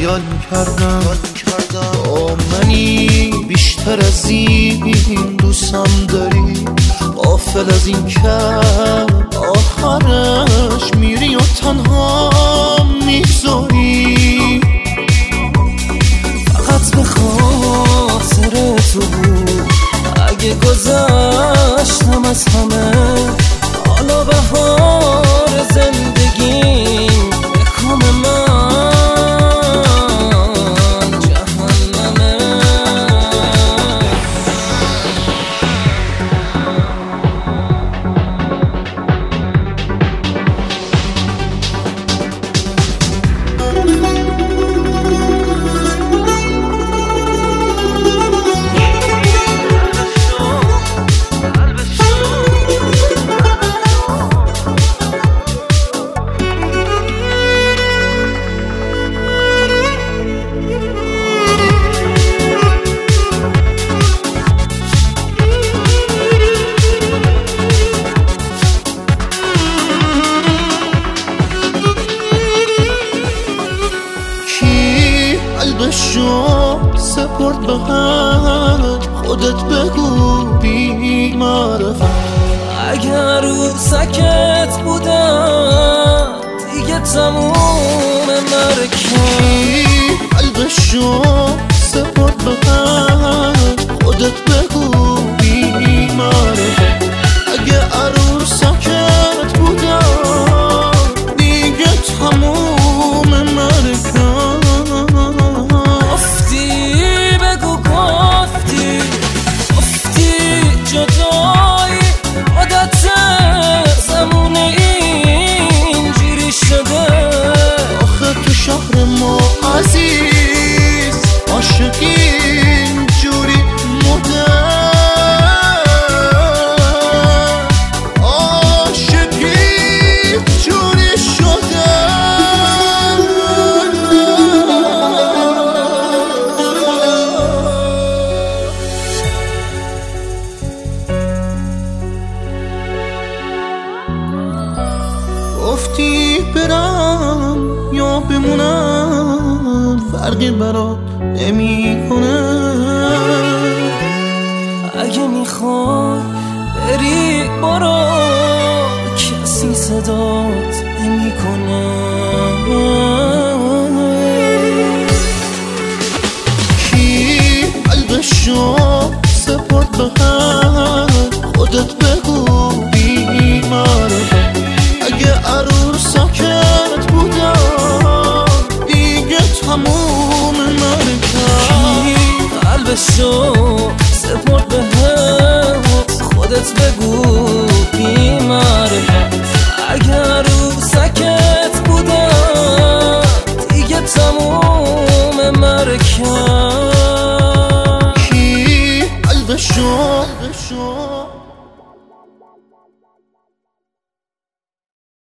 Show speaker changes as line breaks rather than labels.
خیال کردم با منی بیشتر از این دوستم داری، غافل از این که آخرش میری و تنها میذاری. فقط به خاطر تو بود، اگه گذشتم از همه، حالا بهار زندگیم بکام من جهنمه. قلبشو سپرد به هم، خودت بگو بی معرفت. اگر رو سکت بودم دیگه تموم مرکم. قلبشو سپرد به هم، خودت بگو بی معرفت. اگه ارو سکت بودم دیگه تموم مرکم. جدایی عادت زمون اینجوری شده. آخه تو شهر ما عزیز عاشقی اینجوری مده، عاشقی اینجوری شده. گفتی برم یا بمونم فرقی برات نمیکنه. اگه میخوای بری برو، کسی صدات نمیکنه. کی قلبشو سپرد به هم، خودت بگو بی معرفت. اگه ارور ساکت بودم دیگه تموم مرکم. قلبشو سپرد به هم، خودت بگو بی معرفت. اگه ارور ساکت بودم دیگه تموم مرکم. کی قلبشو